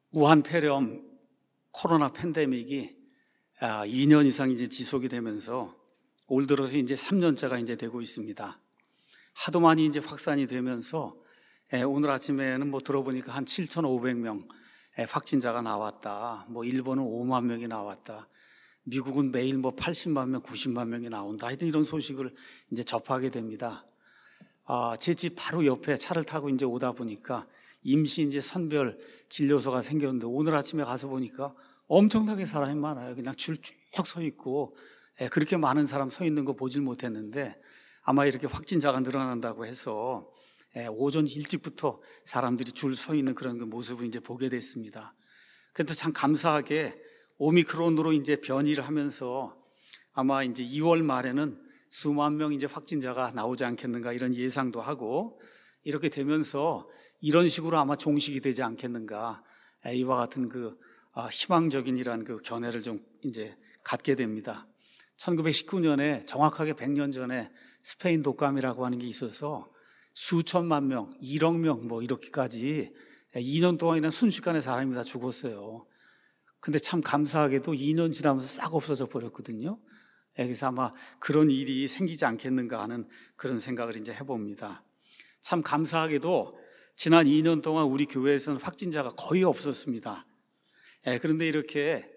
우한 폐렴 코로나 팬데믹이 2년 이상 이제 지속이 되면서 올 들어서 이제 3년째가 이제 되고 있습니다. 하도 많이 이제 확산이 되면서 오늘 아침에는 들어보니까 한 7,500명 확진자가 나왔다. 일본은 5만 명이 나왔다. 미국은 매일 80만 명, 90만 명이 나온다. 하여튼 이런 소식을 이제 접하게 됩니다. 제 집 바로 옆에 차를 타고 이제 오다 보니까 임시 이제 선별 진료소가 생겼는데 오늘 아침에 가서 보니까 엄청나게 사람이 많아요. 그냥 줄 쭉 서 있고 그렇게 많은 사람 서 있는 거 보질 못했는데 아마 이렇게 확진자가 늘어난다고 해서 오전 일찍부터 사람들이 줄 서 있는 그런 그 모습을 이제 보게 됐습니다. 그래도 참 감사하게 오미크론으로 이제 변이를 하면서 아마 이제 2월 말에는 수만 명 이제 확진자가 나오지 않겠는가 이런 예상도 하고 이렇게 되면서 이런 식으로 아마 종식이 되지 않겠는가 이와 같은 희망적인 이러한 견해를 좀 이제 갖게 됩니다. 1919년에 정확하게 100년 전에 스페인 독감이라고 하는 게 있어서 수천만 명, 1억 명 이렇게까지 2년 동안 그냥 순식간에 사람이 다 죽었어요. 근데 참 감사하게도 2년 지나면서 싹 없어져 버렸거든요. 그래서 아마 그런 일이 생기지 않겠는가 하는 그런 생각을 이제 해봅니다. 참 감사하게도 지난 2년 동안 우리 교회에서는 확진자가 거의 없었습니다. 그런데 이렇게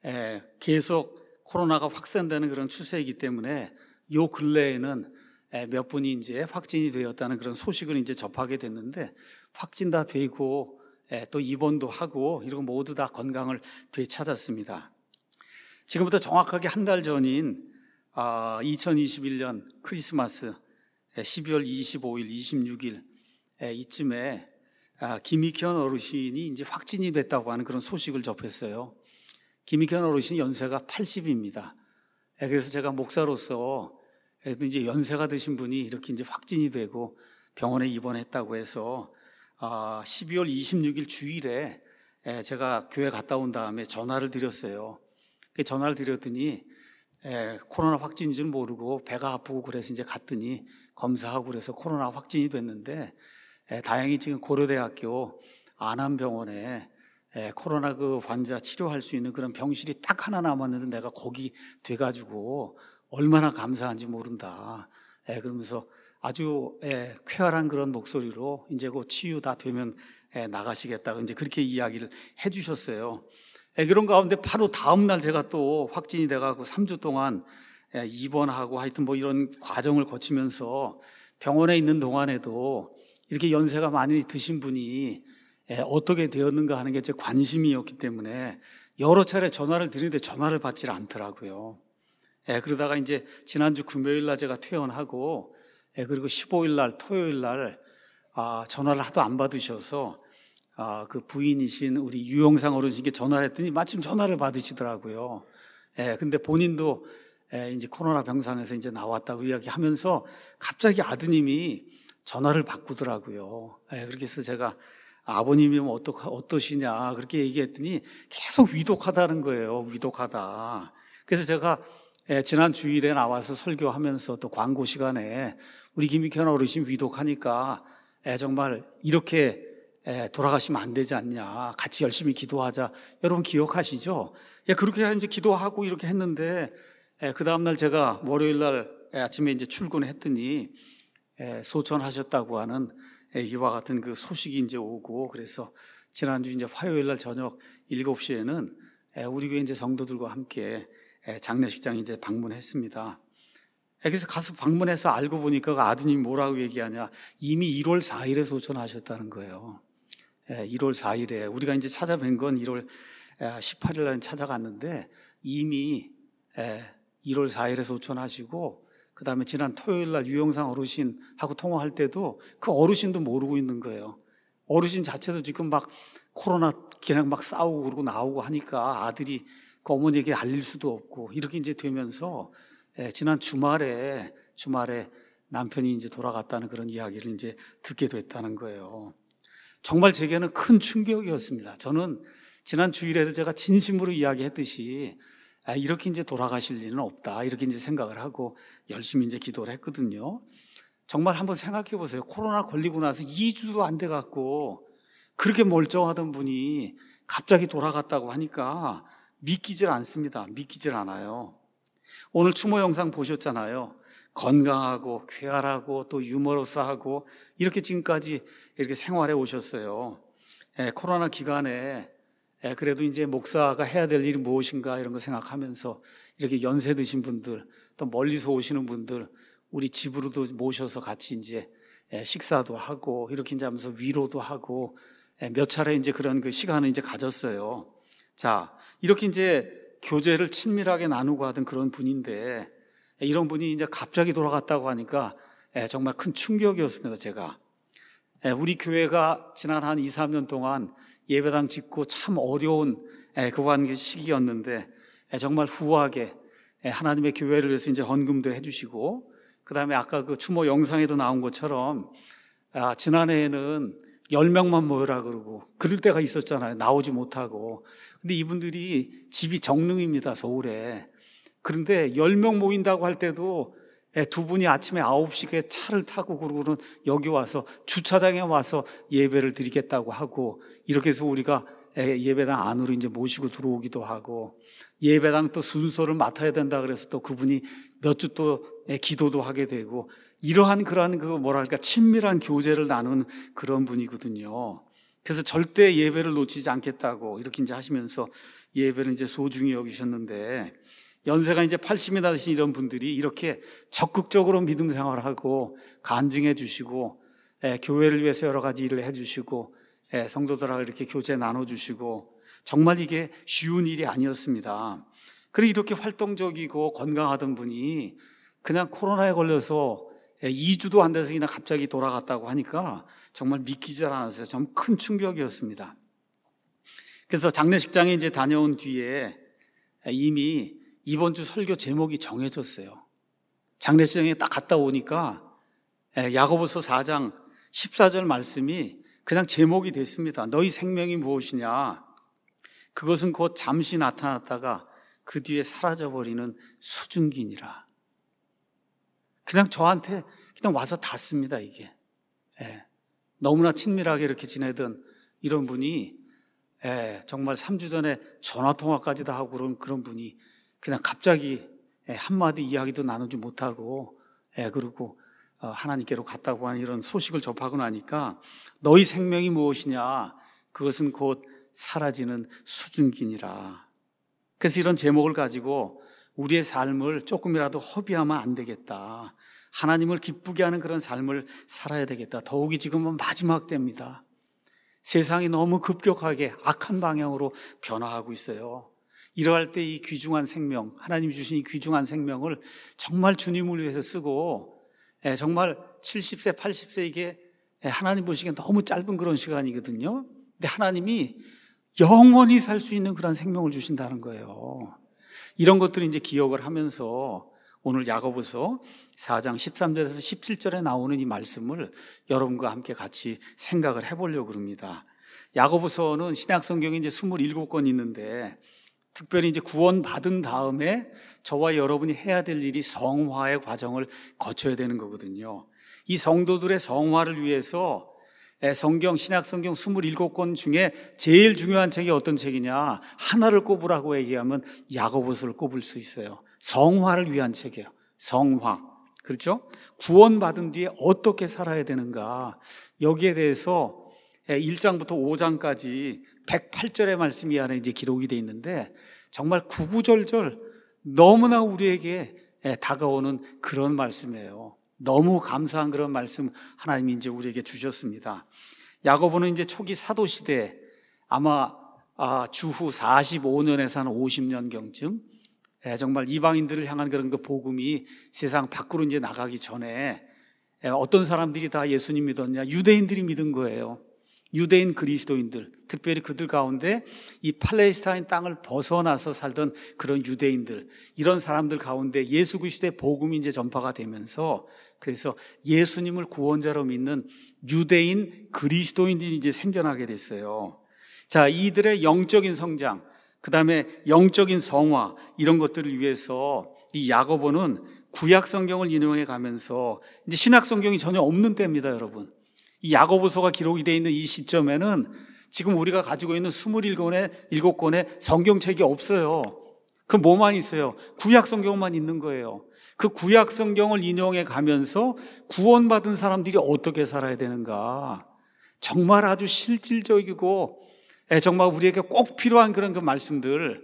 계속 코로나가 확산되는 그런 추세이기 때문에 요 근래에는 몇 분이 이제 확진이 되었다는 그런 소식을 이제 접하게 됐는데 확진 다 되고 또 입원도 하고 이런 모두 다 건강을 되찾았습니다. 지금부터 정확하게 한 달 전인 2021년 크리스마스 12월 25일, 26일 이쯤에 김익현 어르신이 이제 확진이 됐다고 하는 그런 소식을 접했어요. 김익현 어르신 연세가 80입니다. 그래서 제가 목사로서 이제 연세가 드신 분이 이렇게 이제 확진이 되고 병원에 입원했다고 해서 12월 26일 주일에 제가 교회 갔다 온 다음에 전화를 드렸어요. 전화를 드렸더니 코로나 확진인 줄 모르고 배가 아프고 그래서 이제 갔더니 검사하고 그래서 코로나 확진이 됐는데 다행히 지금 고려대학교 안암병원에 코로나 환자 치료할 수 있는 그런 병실이 딱 하나 남았는데 내가 거기 돼가지고 얼마나 감사한지 모른다. 그러면서 아주 쾌활한 그런 목소리로 이제 그 치유 다 되면 나가시겠다고 이제 그렇게 이야기를 해주셨어요. 그런 가운데 바로 다음날 제가 또 확진이 돼가지고 3주 동안 입원하고 하여튼 이런 과정을 거치면서 병원에 있는 동안에도 이렇게 연세가 많이 드신 분이 어떻게 되었는가 하는 게 제 관심이었기 때문에 여러 차례 전화를 드리는데 전화를 받질 않더라고요. 그러다가 이제 지난주 금요일 날 제가 퇴원하고 그리고 15일 날 토요일 날 전화를 하도 안 받으셔서 그 부인이신 우리 유영상 어르신께 전화를 했더니 마침 전화를 받으시더라고요. 근데 본인도 이제 코로나 병상에서 이제 나왔다고 이야기하면서 갑자기 아드님이 전화를 바꾸더라고요. 그렇게 해서 제가 아버님이면 어떠시냐 그렇게 얘기했더니 계속 위독하다는 거예요. 위독하다. 그래서 제가 지난 주일에 나와서 설교하면서 또 광고 시간에 우리 김익현 어르신 위독하니까 정말 이렇게 돌아가시면 안 되지 않냐. 같이 열심히 기도하자. 여러분 기억하시죠? 그렇게 이제 기도하고 이렇게 했는데 그 다음날 제가 월요일 날 아침에 이제 출근했더니 소천하셨다고 하는 이와 같은 그 소식이 이제 오고 그래서 지난주 이제 화요일 날 저녁 7시에는 우리 교회 이제 성도들과 함께 장례식장 이제 방문했습니다. 그래서 가서 방문해서 알고 보니까 아드님이 뭐라고 얘기하냐. 이미 1월 4일에 소천하셨다는 거예요. 1월 4일에 우리가 이제 찾아뵌 건 1월 18일 날 찾아갔는데 이미 1월 4일에 소천하시고 그 다음에 지난 토요일 날 유영상 어르신하고 통화할 때도 그 어르신도 모르고 있는 거예요. 어르신 자체도 지금 코로나 그냥 싸우고 그러고 나오고 하니까 아들이 그 어머니에게 알릴 수도 없고 이렇게 이제 되면서 지난 주말에 남편이 이제 돌아갔다는 그런 이야기를 이제 듣게 됐다는 거예요. 정말 제게는 큰 충격이었습니다. 저는 지난 주일에도 제가 진심으로 이야기했듯이 이렇게 이제 돌아가실 일은 없다. 이렇게 이제 생각을 하고 열심히 이제 기도를 했거든요. 정말 한번 생각해 보세요. 코로나 걸리고 나서 2주도 안 돼 갖고 그렇게 멀쩡하던 분이 갑자기 돌아갔다고 하니까 믿기질 않습니다. 믿기질 않아요. 오늘 추모 영상 보셨잖아요. 건강하고 쾌활하고 또 유머러스하고 이렇게 지금까지 이렇게 생활해 오셨어요. 코로나 기간에 그래도 이제 목사가 해야 될 일이 무엇인가 이런 거 생각하면서 이렇게 연세 드신 분들 또 멀리서 오시는 분들 우리 집으로도 모셔서 같이 이제 식사도 하고 이렇게 이제 하면서 위로도 하고 몇 차례 이제 그런 그 시간을 이제 가졌어요. 자, 이렇게 이제 교제를 친밀하게 나누고 하던 그런 분인데 이런 분이 이제 갑자기 돌아갔다고 하니까 정말 큰 충격이었습니다, 제가. 우리 교회가 지난 한 2, 3년 동안 예배당 짓고 참 어려운 그러한 시기였는데 정말 후하게 하나님의 교회를 위해서 이제 헌금도 해주시고 그 다음에 아까 그 추모 영상에도 나온 것처럼 지난해에는 10명만 모여라 그러고 그럴 때가 있었잖아요. 나오지 못하고. 근데 이분들이 집이 정릉입니다, 서울에. 그런데 10명 모인다고 할 때도 두 분이 아침에 9시에 차를 타고 그러고는 여기 와서 주차장에 와서 예배를 드리겠다고 하고 이렇게 해서 우리가 예배당 안으로 이제 모시고 들어오기도 하고 예배당 또 순서를 맡아야 된다 그래서 또 그분이 몇 주 또 기도도 하게 되고 이러한 그러한 그 뭐랄까 친밀한 교제를 나눈 그런 분이거든요. 그래서 절대 예배를 놓치지 않겠다고 이렇게 이제 하시면서 예배를 이제 소중히 여기셨는데 연세가 이제 80이나 되신 이런 분들이 이렇게 적극적으로 믿음 생활을 하고 간증해 주시고 교회를 위해서 여러 가지 일을 해 주시고 성도들하고 이렇게 교제 나눠 주시고 정말 이게 쉬운 일이 아니었습니다. 그리고 이렇게 활동적이고 건강하던 분이 그냥 코로나에 걸려서 2주도 안 돼서 그냥 갑자기 돌아갔다고 하니까 정말 믿기지 않았어요. 좀 큰 충격이었습니다. 그래서 장례식장에 이제 다녀온 뒤에 이미 이번 주 설교 제목이 정해졌어요. 장례식장에 딱 갔다 오니까 야고보서 4장 14절 말씀이 그냥 제목이 됐습니다. 너희 생명이 무엇이냐? 그것은 곧 잠시 나타났다가 그 뒤에 사라져버리는 수증기니라. 그냥 저한테 그냥 와서 닿습니다, 이게. 너무나 친밀하게 이렇게 지내던 이런 분이 정말 3주 전에 전화통화까지도 하고 그런 분이 그냥 갑자기 한마디 이야기도 나누지 못하고 그리고 하나님께로 갔다고 하는 이런 소식을 접하고 나니까 너희 생명이 무엇이냐? 그것은 곧 사라지는 수증기니라. 그래서 이런 제목을 가지고 우리의 삶을 조금이라도 허비하면 안 되겠다. 하나님을 기쁘게 하는 그런 삶을 살아야 되겠다. 더욱이 지금은 마지막 때입니다. 세상이 너무 급격하게 악한 방향으로 변화하고 있어요. 이러할 때 이 귀중한 생명, 하나님이 주신 이 귀중한 생명을 정말 주님을 위해서 쓰고 정말 70세, 80세 이게 하나님 보시기엔 너무 짧은 그런 시간이거든요. 근데 하나님이 영원히 살 수 있는 그런 생명을 주신다는 거예요. 이런 것들을 이제 기억을 하면서 오늘 야고보서 4장 13절에서 17절에 나오는 이 말씀을 여러분과 함께 같이 생각을 해보려고 합니다. 야고보서는 신약 성경에 이제 27권 있는데 특별히 이제 구원받은 다음에 저와 여러분이 해야 될 일이 성화의 과정을 거쳐야 되는 거거든요. 이 성도들의 성화를 위해서 성경, 신약 성경 27권 중에 제일 중요한 책이 어떤 책이냐? 하나를 꼽으라고 얘기하면 야고보서를 꼽을 수 있어요. 성화를 위한 책이에요. 성화. 그렇죠? 구원받은 뒤에 어떻게 살아야 되는가? 여기에 대해서 1장부터 5장까지 108절의 말씀이 안에 이제 기록이 되어 있는데 정말 구구절절 너무나 우리에게 다가오는 그런 말씀이에요. 너무 감사한 그런 말씀 하나님이 이제 우리에게 주셨습니다. 야고보는 이제 초기 사도 시대 아마 주후 45년에서 한 50년경쯤 정말 이방인들을 향한 그런 그 복음이 세상 밖으로 이제 나가기 전에 어떤 사람들이 다 예수님 믿었냐? 유대인들이 믿은 거예요. 유대인 그리스도인들, 특별히 그들 가운데 이 팔레스타인 땅을 벗어나서 살던 그런 유대인들, 이런 사람들 가운데 예수 그리스도의 복음이 이제 전파가 되면서 그래서 예수님을 구원자로 믿는 유대인 그리스도인들이 이제 생겨나게 됐어요. 자, 이들의 영적인 성장, 그 다음에 영적인 성화, 이런 것들을 위해서 이 야고보는 구약 성경을 인용해 가면서 이제 신약 성경이 전혀 없는 때입니다, 여러분. 이 야고보서가 기록이 되어 있는 이 시점에는 지금 우리가 가지고 있는 27권의 성경책이 없어요. 그 뭐만 있어요? 구약 성경만 있는 거예요. 그 구약 성경을 인용해 가면서 구원받은 사람들이 어떻게 살아야 되는가? 정말 아주 실질적이고 정말 우리에게 꼭 필요한 그런 그 말씀들을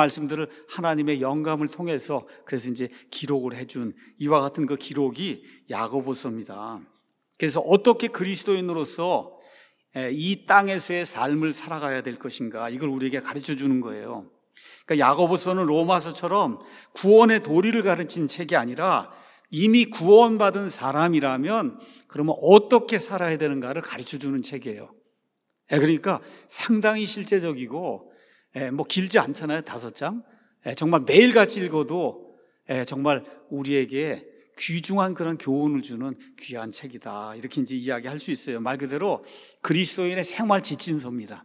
하나님의 영감을 통해서 그래서 이제 기록을 해준 이와 같은 그 기록이 야고보서입니다. 그래서 어떻게 그리스도인으로서 이 땅에서의 삶을 살아가야 될 것인가, 이걸 우리에게 가르쳐 주는 거예요. 그러니까 야고보서는 로마서처럼 구원의 도리를 가르친 책이 아니라 이미 구원받은 사람이라면 그러면 어떻게 살아야 되는가를 가르쳐 주는 책이에요. 그러니까 상당히 실제적이고 뭐 길지 않잖아요. 5장. 정말 매일같이 읽어도 정말 우리에게 귀중한 그런 교훈을 주는 귀한 책이다, 이렇게 이제 이야기할 수 있어요. 말 그대로 그리스도인의 생활 지침서입니다.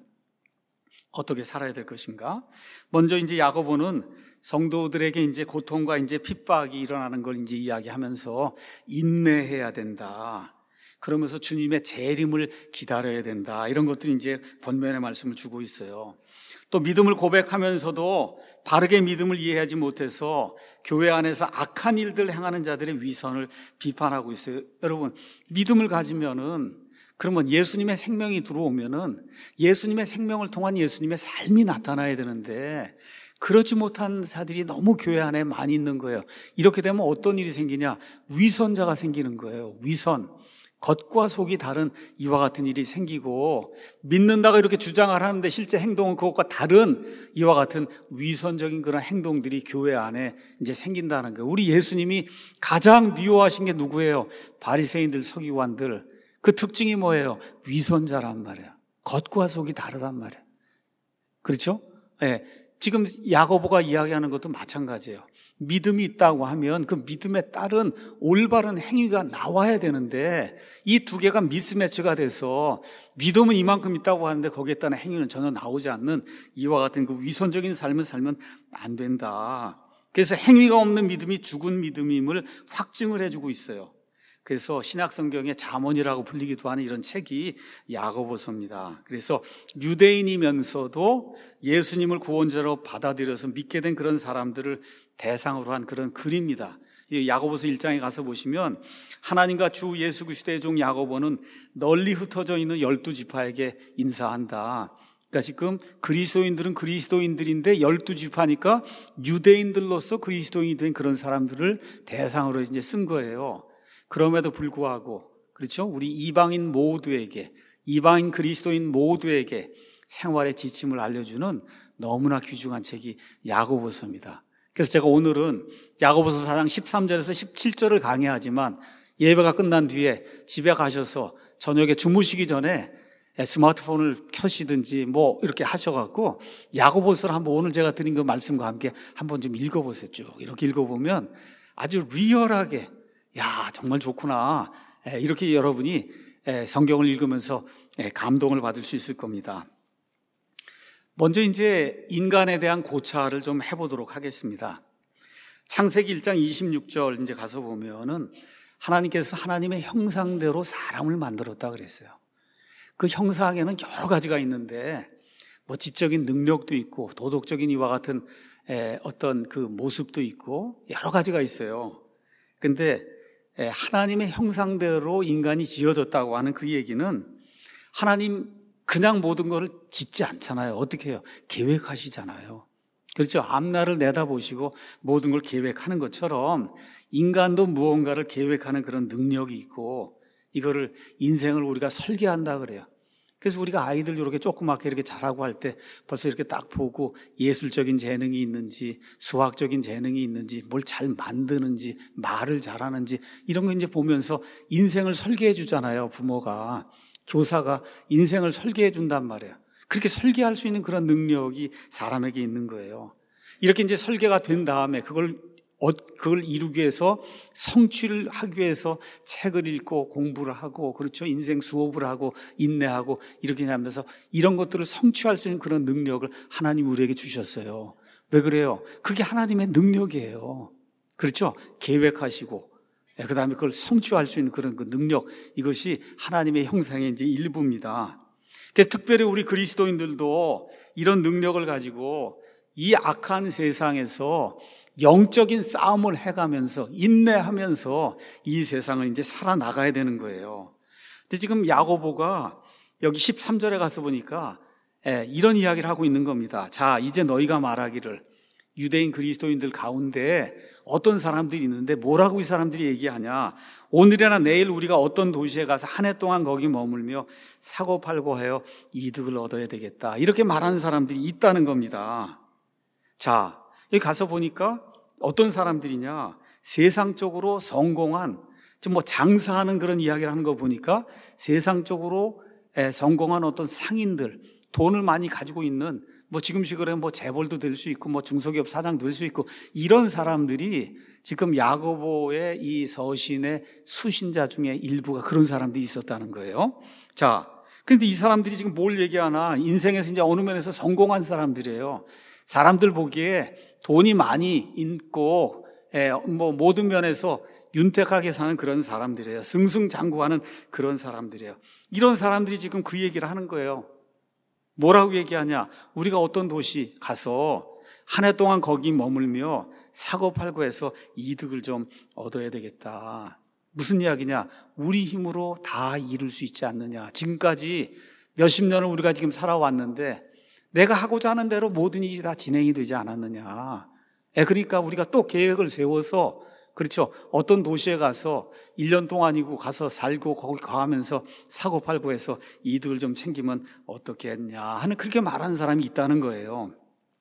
어떻게 살아야 될 것인가? 먼저 이제 야고보는 성도들에게 이제 고통과 이제 핍박이 일어나는 걸 이제 이야기하면서 인내해야 된다, 그러면서 주님의 재림을 기다려야 된다, 이런 것들이 이제 권면의 말씀을 주고 있어요. 또 믿음을 고백하면서도 바르게 믿음을 이해하지 못해서 교회 안에서 악한 일들을 행하는 자들의 위선을 비판하고 있어요. 여러분, 믿음을 가지면은, 그러면 예수님의 생명이 들어오면은 예수님의 생명을 통한 예수님의 삶이 나타나야 되는데 그렇지 못한 자들이 너무 교회 안에 많이 있는 거예요. 이렇게 되면 어떤 일이 생기냐? 위선자가 생기는 거예요. 위선. 겉과 속이 다른 이와 같은 일이 생기고, 믿는다고 이렇게 주장을 하는데 실제 행동은 그것과 다른 이와 같은 위선적인 그런 행동들이 교회 안에 이제 생긴다는 거예요. 우리 예수님이 가장 미워하신 게 누구예요? 바리새인들, 서기관들. 그 특징이 뭐예요? 위선자란 말이에요. 겉과 속이 다르단 말이에요. 그렇죠? 네. 지금 야고보가 이야기하는 것도 마찬가지예요. 믿음이 있다고 하면 그 믿음에 따른 올바른 행위가 나와야 되는데 이 두 개가 미스매치가 돼서 믿음은 이만큼 있다고 하는데 거기에 따른 행위는 전혀 나오지 않는 이와 같은 그 위선적인 삶을 살면 안 된다. 그래서 행위가 없는 믿음이 죽은 믿음임을 확증을 해주고 있어요. 그래서 신약성경의 잠언이라고 불리기도 하는 이런 책이 야고보서입니다. 그래서 유대인이면서도 예수님을 구원자로 받아들여서 믿게 된 그런 사람들을 대상으로 한 그런 글입니다. 야고보서 1장에 가서 보시면 하나님과 주 예수 그리스도의 종 야고보는 널리 흩어져 있는 12지파에게 인사한다. 그러니까 지금 그리스도인들은 그리스도인들인데 12지파니까 유대인들로서 그리스도인이 된 그런 사람들을 대상으로 이제 쓴 거예요. 그럼에도 불구하고, 그렇죠? 우리 이방인 모두에게, 이방인 그리스도인 모두에게 생활의 지침을 알려주는 너무나 귀중한 책이 야고보서입니다. 그래서 제가 오늘은 야고보서 4장 13절에서 17절을 강의하지만 예배가 끝난 뒤에 집에 가셔서 저녁에 주무시기 전에 스마트폰을 켜시든지 뭐 이렇게 하셔갖고 야고보서를 한번 오늘 제가 드린 그 말씀과 함께 한번 좀 읽어보세요. 쭉 이렇게 읽어보면 아주 리얼하게, 야, 정말 좋구나, 이렇게 여러분이 성경을 읽으면서 감동을 받을 수 있을 겁니다. 먼저 이제 인간에 대한 고찰을 좀 해보도록 하겠습니다. 창세기 1장 26절 이제 가서 보면은 하나님께서 하나님의 형상대로 사람을 만들었다 그랬어요. 그 형상에는 여러 가지가 있는데 뭐 지적인 능력도 있고 도덕적인 이와 같은 어떤 그 모습도 있고 여러 가지가 있어요. 근데 하나님의 형상대로 인간이 지어졌다고 하는 그 얘기는 하나님 그냥 모든 것을 짓지 않잖아요. 어떻게 해요? 계획하시잖아요. 그렇죠? 앞날을 내다보시고 모든 걸 계획하는 것처럼 인간도 무언가를 계획하는 그런 능력이 있고 이거를 인생을 우리가 설계한다 그래요. 그래서 우리가 아이들 이렇게 조그맣게 이렇게 자라고 할 때 벌써 이렇게 딱 보고 예술적인 재능이 있는지 수학적인 재능이 있는지 뭘 잘 만드는지 말을 잘하는지 이런 거 이제 보면서 인생을 설계해 주잖아요. 부모가, 교사가 인생을 설계해 준단 말이에요. 그렇게 설계할 수 있는 그런 능력이 사람에게 있는 거예요. 이렇게 이제 설계가 된 다음에 그걸 이루기 위해서 성취를 하기 위해서 책을 읽고 공부를 하고, 그렇죠? 인생 수업을 하고 인내하고 이렇게 하면서 이런 것들을 성취할 수 있는 그런 능력을 하나님 우리에게 주셨어요. 왜 그래요? 그게 하나님의 능력이에요. 그렇죠? 계획하시고 그 다음에 그걸 성취할 수 있는 그런 그 능력, 이것이 하나님의 형상의 이제 일부입니다. 그래서 특별히 우리 그리스도인들도 이런 능력을 가지고 이 악한 세상에서 영적인 싸움을 해가면서 인내하면서 이 세상을 이제 살아나가야 되는 거예요. 근데 지금 야고보가 여기 13절에 가서 보니까 이런 이야기를 하고 있는 겁니다. 자, 이제 너희가 말하기를 유대인 그리스도인들 가운데 어떤 사람들이 있는데 뭐라고 이 사람들이 얘기하냐? 오늘이나 내일 우리가 어떤 도시에 가서 한 해 동안 거기 머물며 사고 팔고 하여 이득을 얻어야 되겠다. 이렇게 말하는 사람들이 있다는 겁니다. 자, 여기 가서 보니까 어떤 사람들이냐? 세상적으로 성공한, 좀 장사하는 그런 이야기를 하는 거 보니까 세상적으로 성공한 어떤 상인들, 돈을 많이 가지고 있는 지금식으로 재벌도 될 수 있고 중소기업 사장도 될 수 있고 이런 사람들이 지금 야고보의 이 서신의 수신자 중에 일부가 그런 사람들이 있었다는 거예요. 자, 근데 이 사람들이 지금 뭘 얘기하나? 인생에서 이제 어느 면에서 성공한 사람들이에요. 사람들 보기에 돈이 많이 있고 모든 면에서 윤택하게 사는 그런 사람들이에요. 승승장구하는 그런 사람들이에요. 이런 사람들이 지금 그 얘기를 하는 거예요. 뭐라고 얘기하냐? 우리가 어떤 도시 가서 한 해 동안 거기 머물며 사고 팔고 해서 이득을 좀 얻어야 되겠다. 무슨 이야기냐? 우리 힘으로 다 이룰 수 있지 않느냐. 지금까지 몇십 년을 우리가 지금 살아왔는데 내가 하고자 하는 대로 모든 일이 다 진행이 되지 않았느냐. 그러니까 우리가 또 계획을 세워서, 그렇죠, 어떤 도시에 가서 1년 동안이고 가서 살고 거기 가면서 사고 팔고 해서 이득을 좀 챙기면 어떻겠냐 하는, 그렇게 말하는 사람이 있다는 거예요.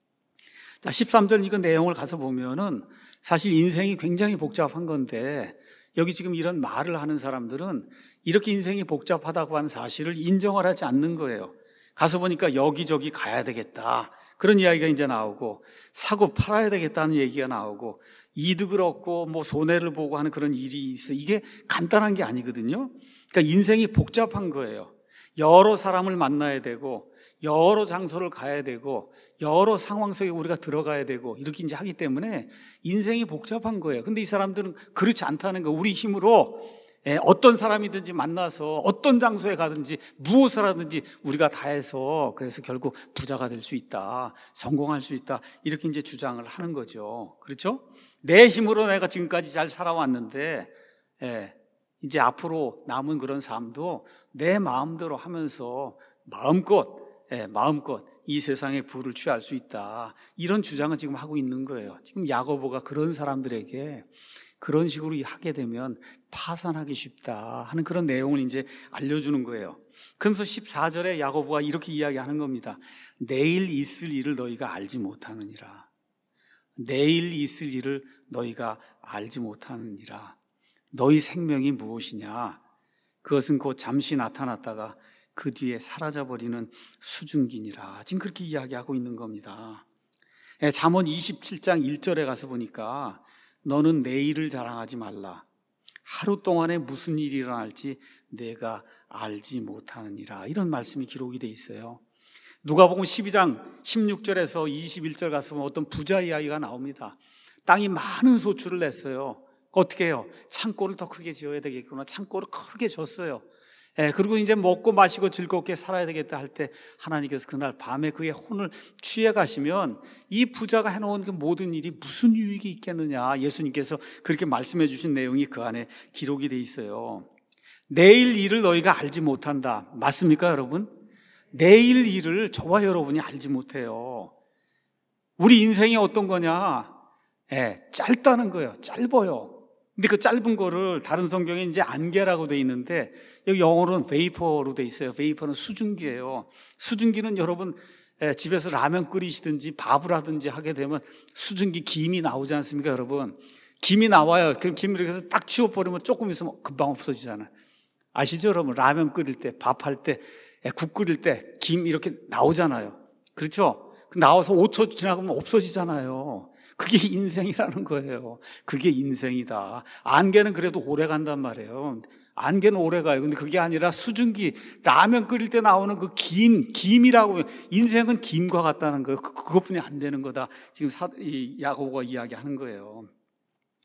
자, 13절 이거 내용을 가서 보면은 사실 인생이 굉장히 복잡한 건데 여기 지금 이런 말을 하는 사람들은 이렇게 인생이 복잡하다고 하는 사실을 인정을 하지 않는 거예요. 가서 보니까 여기저기 가야 되겠다, 그런 이야기가 이제 나오고, 사고 팔아야 되겠다는 얘기가 나오고, 이득을 얻고 손해를 보고 하는 그런 일이 있어요. 이게 간단한 게 아니거든요. 그러니까 인생이 복잡한 거예요. 여러 사람을 만나야 되고 여러 장소를 가야 되고 여러 상황 속에 우리가 들어가야 되고 이렇게 이제 하기 때문에 인생이 복잡한 거예요. 근데 이 사람들은 그렇지 않다는 거. 우리 힘으로 어떤 사람이든지 만나서 어떤 장소에 가든지 무엇을 하든지 우리가 다 해서, 그래서 결국 부자가 될 수 있다, 성공할 수 있다, 이렇게 이제 주장을 하는 거죠. 그렇죠? 내 힘으로 내가 지금까지 잘 살아왔는데 이제 앞으로 남은 그런 삶도 내 마음대로 하면서 마음껏 이 세상의 부를 취할 수 있다, 이런 주장을 지금 하고 있는 거예요. 지금 야고보가 그런 사람들에게 그런 식으로 하게 되면 파산하기 쉽다 하는 그런 내용을 이제 알려주는 거예요. 그러면서 14절에 야고보가 이렇게 이야기하는 겁니다. 내일 있을 일을 너희가 알지 못하느니라. 내일 있을 일을 너희가 알지 못하느니라. 너희 생명이 무엇이냐? 그것은 곧 잠시 나타났다가 그 뒤에 사라져버리는 수증기니라. 지금 그렇게 이야기하고 있는 겁니다. 잠언 27장 1절에 가서 보니까 너는 내일을 자랑하지 말라. 하루 동안에 무슨 일이 일어날지 내가 알지 못하느니라. 이런 말씀이 기록이 돼 있어요. 누가복음 12장 16절에서 21절 가서 보면 어떤 부자 이야기가 나옵니다. 땅이 많은 소출을 냈어요. 어떻게 해요? 창고를 더 크게 지어야 되겠구나. 창고를 크게 졌어요. 그리고 이제 먹고 마시고 즐겁게 살아야 되겠다 할 때 하나님께서 그날 밤에 그의 혼을 취해 가시면 이 부자가 해놓은 그 모든 일이 무슨 유익이 있겠느냐, 예수님께서 그렇게 말씀해 주신 내용이 그 안에 기록이 돼 있어요. 내일 일을 너희가 알지 못한다. 맞습니까, 여러분? 내일 일을 저와 여러분이 알지 못해요. 우리 인생이 어떤 거냐? 짧다는 거예요. 짧아요. 근데 그 짧은 거를 다른 성경에 이제 안개라고 돼 있는데 여기 영어로는 베이퍼로 돼 있어요. 베이퍼는 수증기예요. 수증기는 여러분 집에서 라면 끓이시든지 밥을 하든지 하게 되면 수증기 김이 나오지 않습니까, 여러분? 김이 나와요. 그럼 김을 이렇게 해서 딱 치워버리면 조금 있으면 금방 없어지잖아요. 아시죠, 여러분? 라면 끓일 때, 밥할 때, 국 끓일 때 김 이렇게 나오잖아요. 그렇죠? 나와서 5초 지나가면 없어지잖아요. 그게 인생이라는 거예요. 그게 인생이다. 안개는 그래도 오래 간단 말이에요. 안개는 오래 가요. 근데 그게 아니라 수증기, 라면 끓일 때 나오는 그 김이라고, 인생은 김과 같다는 거예요. 그것뿐이 안 되는 거다. 지금 야고보가 이야기하는 거예요.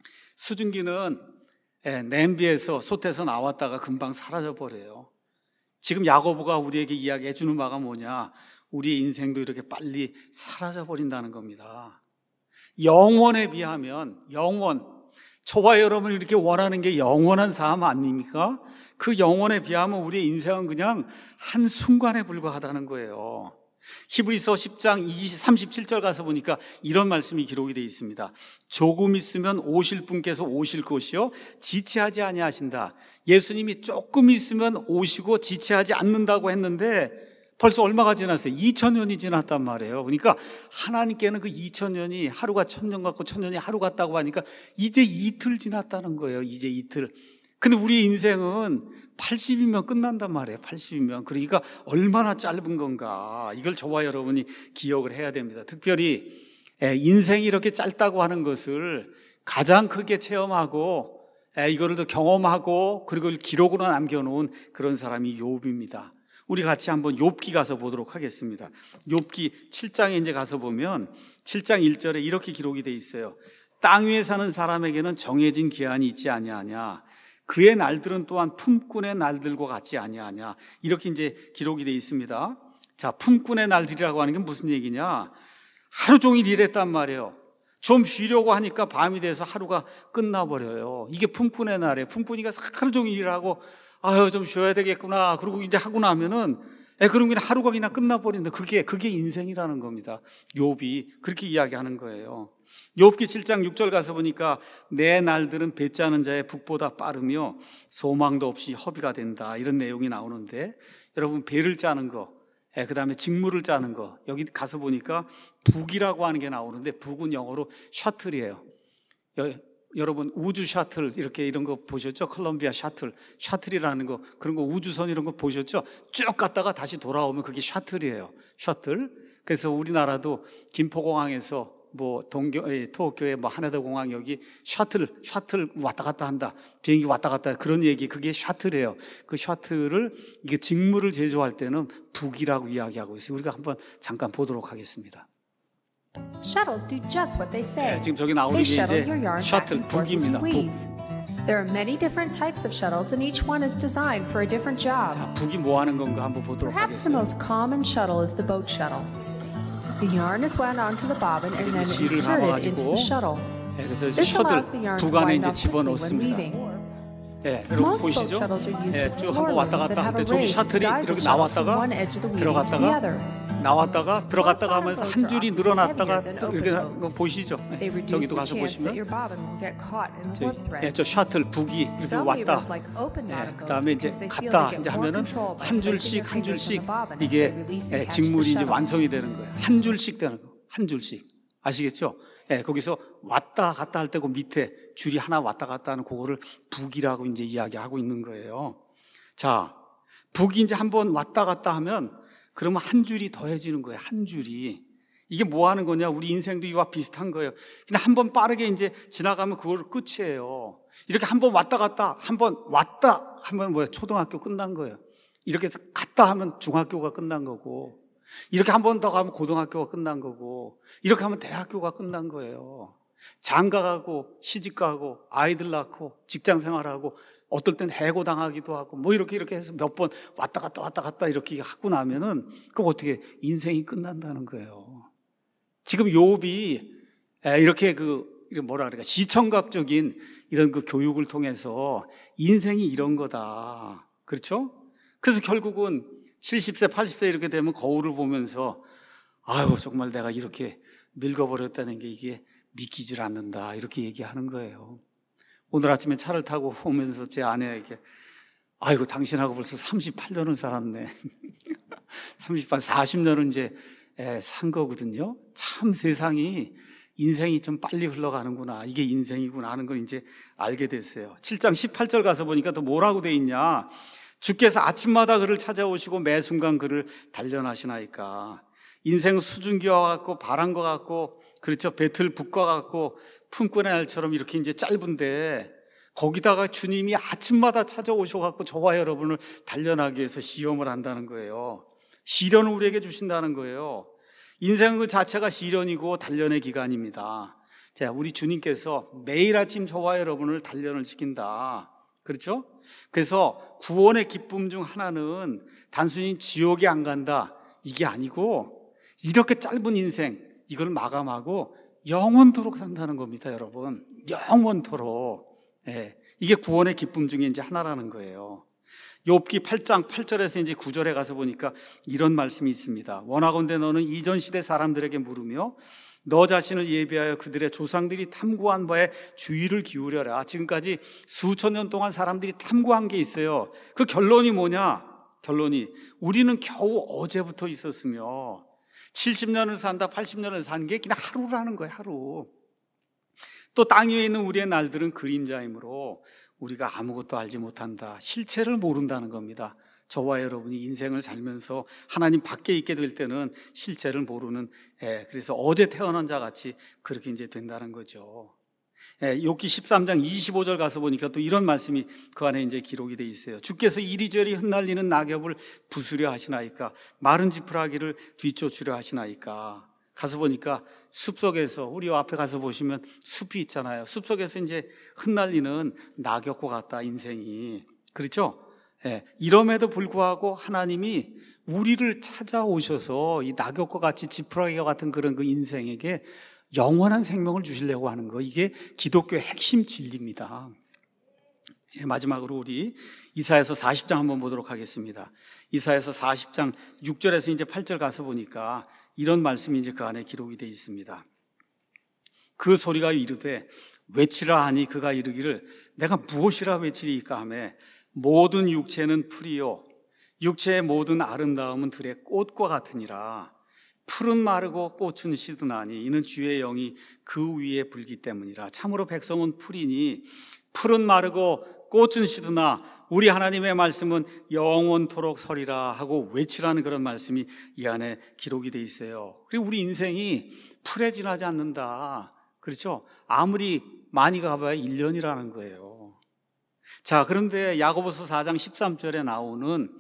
수증기는 냄비에서 솥에서 나왔다가 금방 사라져 버려요. 지금 야고보가 우리에게 이야기해 주는 바가 뭐냐? 우리의 인생도 이렇게 빨리 사라져 버린다는 겁니다. 영원에 비하면, 저와 여러분이 이렇게 원하는 게 영원한 삶 아닙니까? 그 영원에 비하면 우리의 인생은 그냥 한순간에 불과하다는 거예요. 히브리서 10장 37절 가서 보니까 이런 말씀이 기록이 되어 있습니다. 조금 있으면 오실 분께서 오실 것이요 지체하지 아니하신다. 예수님이 조금 있으면 오시고 지체하지 않는다고 했는데 벌써 얼마가 지났어요? 2000년이 지났단 말이에요. 그러니까 하나님께는 그 2000년이 하루가 1000년 같고 1000년이 하루 같다고 하니까 이제 이틀 지났다는 거예요. 이제 이틀. 근데 우리 인생은 80이면 끝난단 말이에요. 80이면. 그러니까 얼마나 짧은 건가. 이걸 저와 여러분이 기억을 해야 됩니다. 특별히 인생이 이렇게 짧다고 하는 것을 가장 크게 체험하고 이거를 더 경험하고 그리고 기록으로 남겨놓은 그런 사람이 욥입니다. 우리 같이 한번 욥기 가서 보도록 하겠습니다. 욥기 7장에 이제 가서 보면 7장 1절에 이렇게 기록이 돼 있어요. 땅 위에 사는 사람에게는 정해진 기한이 있지 아니하냐. 그의 날들은 또한 품꾼의 날들과 같지 아니하냐. 이렇게 이제 기록이 돼 있습니다. 자, 품꾼의 날들이라고 하는 게 무슨 얘기냐? 하루 종일 일했단 말이에요. 좀 쉬려고 하니까 밤이 돼서 하루가 끝나버려요. 이게 품꾼의 날이에요. 품꾼이가 하루 종일 일하고 아유 좀 쉬어야 되겠구나. 그러고 이제 하고 나면은 그럼 그냥 하루가 그냥 끝나버린다. 그게 인생이라는 겁니다. 욥이 그렇게 이야기하는 거예요. 욥기 7장 6절 가서 보니까 내 날들은 배 짜는 자의 북보다 빠르며 소망도 없이 허비가 된다. 이런 내용이 나오는데 여러분 배를 짜는 거, 그 다음에 직무를 짜는 거 여기 가서 보니까 북이라고 하는 게 나오는데 북은 영어로 셔틀이에요. 여러분 우주 셔틀 이런 거 보셨죠? 콜롬비아 셔틀이라는 거 그런 거 우주선 이런 거 보셨죠? 쭉 갔다가 다시 돌아오면 그게 셔틀이에요. 셔틀. 그래서 우리나라도 김포공항에서 도쿄의 하네다 공항 여기 셔틀 왔다 갔다 한다. 비행기 왔다 갔다 그런 얘기 그게 셔틀이에요. 그 셔틀을 이게 직무를 제조할 때는 북이라고 이야기하고 있어요. 우리가 한번 잠깐 보도록 하겠습니다. Shuttles do just what they say. 지금 저기 나오는 게 이제 셔틀 북입니다. 북. There are many different types of shuttles and each one is designed for a different job. 자, 북이 뭐 하는 건가 한번 보도록 Perhaps the 하겠습니다. most common shuttle is the boat shuttle. The yarn is wound onto the bobbin and then 실을 inserted into 감아가지고 the shuttle. 그래서 This 셔틀 allows the yarn to 북 안에 wind 이제 up quickly when 집어넣습니다. weaving. 여러분 Most boat 보이시죠? shuttles are used with 쭉 floor 한번 왔다 looms that 갔다 할 have 때 a 저기 race to 셔틀이 guide the 이렇게 shuttle from 나왔다가 one edge of the weaving to the 들어갔다가 other. 나왔다가 들어갔다가 하면서 한 줄이 늘어났다가 또 이렇게 They 하는 거 보이시죠? They reduce 저기도 the 가서 chance that 보시면 your bobbin will get caught in the warp thread. 저 셔틀 북이 이렇게 Some 왔다. weavers like open knotted 그 boats 다음에 이제 because they feel 갔다 they 이제 get more 하면은 control by 한 placing 줄씩 their 한 fingers on 줄씩 the bobbin as 이게 they release and catch the 직물이 이제 shuttle. 완성이 되는 거예요. 한 줄씩 되는 거. 한 줄씩. 아시겠죠? 거기서 왔다 갔다 할 때고 밑에 줄이 하나 왔다 갔다 하는 그거를 북이라고 이제 이야기하고 있는 거예요. 자, 북이 이제 한번 왔다 갔다 하면 그러면 한 줄이 더해지는 거예요. 한 줄이. 이게 뭐 하는 거냐? 우리 인생도 이와 비슷한 거예요. 근데 한번 빠르게 이제 지나가면 그걸 끝이에요. 이렇게 한번 왔다 갔다, 한번 왔다 하면 초등학교 끝난 거예요. 이렇게 해서 갔다 하면 중학교가 끝난 거고, 이렇게 한 번 더 가면 고등학교가 끝난 거고, 이렇게 하면 대학교가 끝난 거예요. 장가가고 시집가고 아이들 낳고 직장 생활하고 어떨 땐 해고당하기도 하고 이렇게 해서 몇 번 왔다 갔다 이렇게 하고 나면은 그럼 어떻게 인생이 끝난다는 거예요. 지금 욥이 이렇게 시청각적인 이런 그 교육을 통해서 인생이 이런 거다. 그렇죠? 그래서 결국은 70세, 80세 이렇게 되면 거울을 보면서 아유, 정말 내가 이렇게 늙어버렸다는 게 이게 믿기질 않는다. 이렇게 얘기하는 거예요. 오늘 아침에 차를 타고 오면서 제 아내에게 아이고, 당신하고 벌써 38년을 살았네. 40년을 이제 산 거거든요. 참 세상이 인생이 좀 빨리 흘러가는구나. 이게 인생이구나 하는 걸 이제 알게 됐어요. 7장 18절 가서 보니까 또 뭐라고 돼 있냐. 주께서 아침마다 그를 찾아오시고 매 순간 그를 단련하시나이까. 인생 수증기와 같고 바람과 같고 그렇죠. 배틀 북과 같고 품꾼의 날처럼 이렇게 이제 짧은데 거기다가 주님이 아침마다 찾아오셔갖고 저와 여러분을 단련하기 위해서 시험을 한다는 거예요. 시련을 우리에게 주신다는 거예요. 인생은 그 자체가 시련이고 단련의 기간입니다. 자, 우리 주님께서 매일 아침 저와 여러분을 단련을 시킨다. 그렇죠? 그래서 구원의 기쁨 중 하나는 단순히 지옥에 안 간다 이게 아니고 이렇게 짧은 인생 이걸 마감하고 영원토록 산다는 겁니다, 여러분. 영원토록. 이게 구원의 기쁨 중에 이제 하나라는 거예요. 욥기 8장 8절에서 이제 9절에 가서 보니까 이런 말씀이 있습니다. 원하건대 너는 이전 시대 사람들에게 물으며 너 자신을 예비하여 그들의 조상들이 탐구한 바에 주의를 기울여라. 지금까지 수천 년 동안 사람들이 탐구한 게 있어요. 그 결론이 뭐냐? 결론이 우리는 겨우 어제부터 있었으며 70년을 산다, 80년을 산 게 그냥 하루라는 거예요, 하루. 또 땅 위에 있는 우리의 날들은 그림자이므로 우리가 아무것도 알지 못한다. 실체를 모른다는 겁니다. 저와 여러분이 인생을 살면서 하나님 밖에 있게 될 때는 실체를 모르는, 그래서 어제 태어난 자 같이 그렇게 이제 된다는 거죠. 욥기 13장 25절 가서 보니까 또 이런 말씀이 그 안에 이제 기록이 돼 있어요. 주께서 이리저리 흩날리는 낙엽을 부수려 하시나이까 마른 지푸라기를 뒤쫓으려 하시나이까. 가서 보니까 숲속에서 우리 앞에 가서 보시면 숲이 있잖아요. 숲속에서 이제 흩날리는 낙엽과 같다 인생이. 그렇죠? 이럼에도 불구하고 하나님이 우리를 찾아오셔서 이 낙엽과 같이 지푸라기와 같은 그런 그 인생에게 영원한 생명을 주시려고 하는 거, 이게 기독교의 핵심 진리입니다. 마지막으로 우리 이사야서 40장 한번 보도록 하겠습니다. 이사야서 40장 6절에서 이제 8절 가서 보니까 이런 말씀이 이제 그 안에 기록이 되어 있습니다. 그 소리가 이르되 외치라 하니 그가 이르기를 내가 무엇이라 외치리이까 하매 모든 육체는 풀이요 육체의 모든 아름다움은 들의 꽃과 같으니라. 풀은 마르고 꽃은 시드나니 이는 주의 영이 그 위에 불기 때문이라. 참으로 백성은 풀이니 풀은 마르고 꽃은 시드나 우리 하나님의 말씀은 영원토록 서리라 하고 외치라는 그런 말씀이 이 안에 기록이 돼 있어요. 그리고 우리 인생이 풀에 지나지 않는다. 그렇죠? 아무리 많이 가봐야 1년이라는 거예요. 자, 그런데 야고보서 4장 13절에 나오는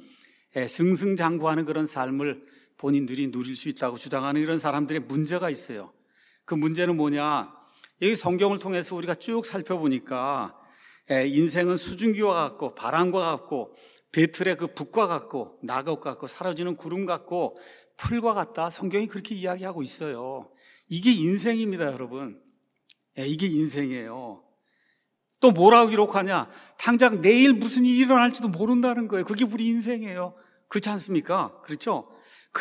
승승장구하는 그런 삶을 본인들이 누릴 수 있다고 주장하는 이런 사람들의 문제가 있어요. 그 문제는 뭐냐? 여기 성경을 통해서 우리가 쭉 살펴보니까 인생은 수증기와 같고 바람과 같고 배틀의 그 북과 같고 낙엽 같고 사라지는 구름 같고 풀과 같다. 성경이 그렇게 이야기하고 있어요. 이게 인생입니다, 여러분. 이게 인생이에요. 또 뭐라고 기록하냐? 당장 내일 무슨 일이 일어날지도 모른다는 거예요. 그게 우리 인생이에요. 그렇지 않습니까? 그렇죠?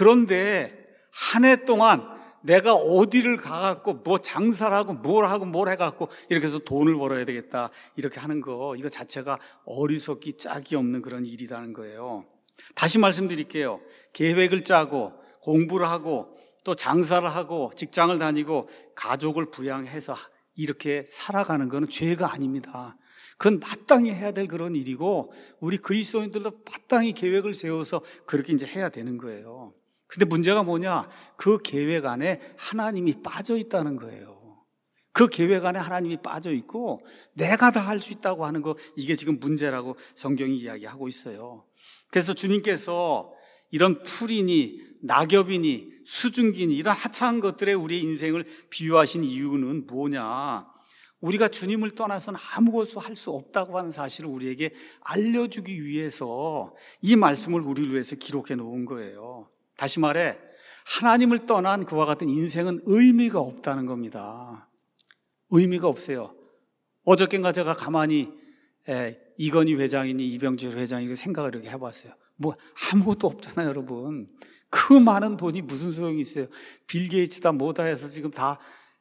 그런데 한 해 동안 내가 어디를 가갖고 뭐 장사를 하고 뭘 해갖고 이렇게 해서 돈을 벌어야 되겠다 이렇게 하는 거, 이거 자체가 어리석기 짝이 없는 그런 일이라는 거예요. 다시 말씀드릴게요. 계획을 짜고 공부를 하고 또 장사를 하고 직장을 다니고 가족을 부양해서 이렇게 살아가는 거는 죄가 아닙니다. 그건 마땅히 해야 될 그런 일이고 우리 그리스도인들도 마땅히 계획을 세워서 그렇게 이제 해야 되는 거예요. 근데 문제가 뭐냐? 그 계획 안에 하나님이 빠져 있다는 거예요. 그 계획 안에 하나님이 빠져 있고 내가 다 할 수 있다고 하는 거, 이게 지금 문제라고 성경이 이야기하고 있어요. 그래서 주님께서 이런 풀이니 낙엽이니 수증기니 이런 하찮은 것들에 우리의 인생을 비유하신 이유는 뭐냐? 우리가 주님을 떠나서는 아무것도 할 수 없다고 하는 사실을 우리에게 알려주기 위해서 이 말씀을 우리를 위해서 기록해 놓은 거예요. 다시 말해 하나님을 떠난 그와 같은 인생은 의미가 없다는 겁니다. 의미가 없어요. 어저께인가 제가 가만히 이건희 회장이니 이병철 회장이니 생각을 이렇게 해봤어요. 뭐 아무것도 없잖아요, 여러분. 그 많은 돈이 무슨 소용이 있어요. 빌 게이츠다 뭐다 해서 지금 다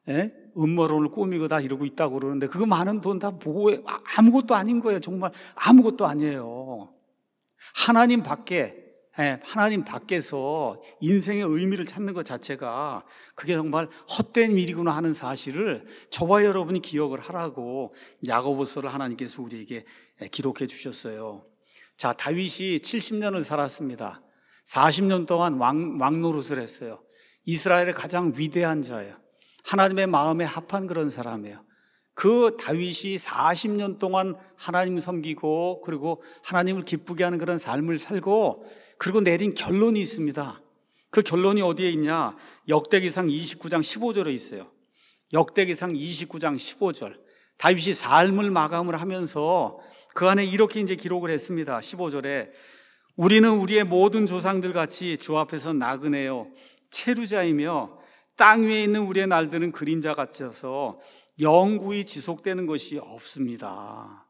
음모론을 꾸미고 다 이러고 있다고 그러는데 그 많은 돈 다 뭐예요? 아무것도 아닌 거예요. 정말 아무것도 아니에요. 하나님 밖에서 인생의 의미를 찾는 것 자체가 그게 정말 헛된 일이구나 하는 사실을 저와 여러분이 기억을 하라고 야고보서를 하나님께서 우리에게 기록해 주셨어요. 자, 다윗이 70년을 살았습니다. 40년 동안 왕 노릇을 했어요. 이스라엘의 가장 위대한 자예요. 하나님의 마음에 합한 그런 사람이에요. 그 다윗이 40년 동안 하나님 섬기고 그리고 하나님을 기쁘게 하는 그런 삶을 살고 그리고 내린 결론이 있습니다. 그 결론이 어디에 있냐? 역대기상 29장 15절에 있어요. 역대기상 29장 15절. 다윗이 삶을 마감을 하면서 그 안에 이렇게 이제 기록을 했습니다. 15절에 우리는 우리의 모든 조상들 같이 주 앞에서 나그네요 체류자이며 땅 위에 있는 우리의 날들은 그림자 같아서 영구히 지속되는 것이 없습니다.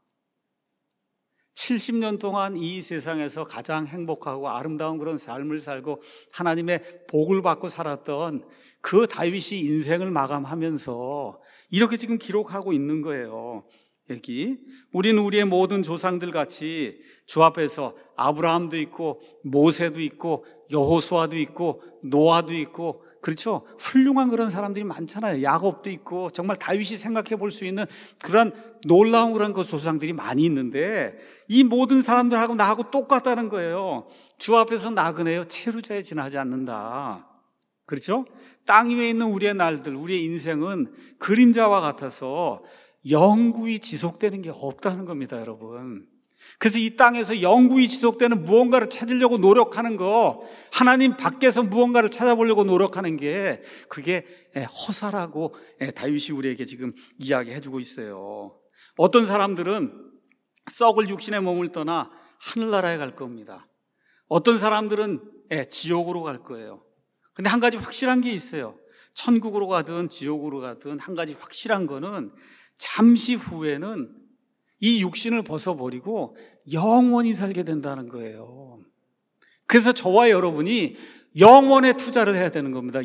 70년 동안 이 세상에서 가장 행복하고 아름다운 그런 삶을 살고 하나님의 복을 받고 살았던 그 다윗이 인생을 마감하면서 이렇게 지금 기록하고 있는 거예요. 여기 우리는 우리의 모든 조상들 같이 주 앞에서 아브라함도 있고 모세도 있고 여호수아도 있고 노아도 있고, 그렇죠? 훌륭한 그런 사람들이 많잖아요. 야곱도 있고 정말 다윗이 생각해 볼 수 있는 그런 놀라운 그런 그 조상들이 많이 있는데 이 모든 사람들하고 나하고 똑같다는 거예요. 주 앞에서 나그네요 체류자에 지나지 않는다. 그렇죠? 땅 위에 있는 우리의 날들, 우리의 인생은 그림자와 같아서 영구히 지속되는 게 없다는 겁니다, 여러분. 그래서 이 땅에서 영구히 지속되는 무언가를 찾으려고 노력하는 거, 하나님 밖에서 무언가를 찾아보려고 노력하는 게 그게 허사라고 다윗이 우리에게 지금 이야기해주고 있어요. 어떤 사람들은 썩을 육신의 몸을 떠나 하늘나라에 갈 겁니다. 어떤 사람들은 지옥으로 갈 거예요. 근데 한 가지 확실한 게 있어요. 천국으로 가든 지옥으로 가든 한 가지 확실한 거는 잠시 후에는 이 육신을 벗어버리고 영원히 살게 된다는 거예요. 그래서 저와 여러분이 영원에 투자를 해야 되는 겁니다.